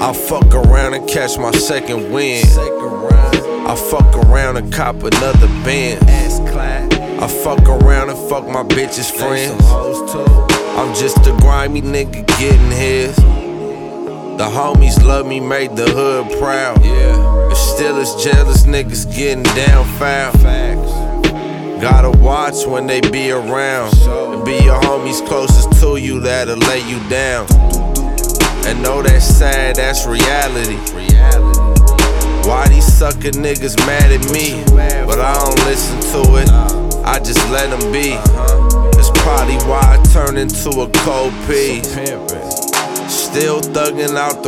I fuck around and catch my second win. I fuck around and cop another Benz. I fuck around and fuck my bitch's friends. I'm just a grimy nigga getting his. The homies love me, made the hood proud. But still it's jealous niggas getting down foul. Gotta watch when they be around. And be your homies closest to you that'll lay you down. And know that's sad, that's reality. Why these sucker niggas mad at me? But I don't listen to it, I just let them be. That's probably why I turned into a cold piece. Still thugging out the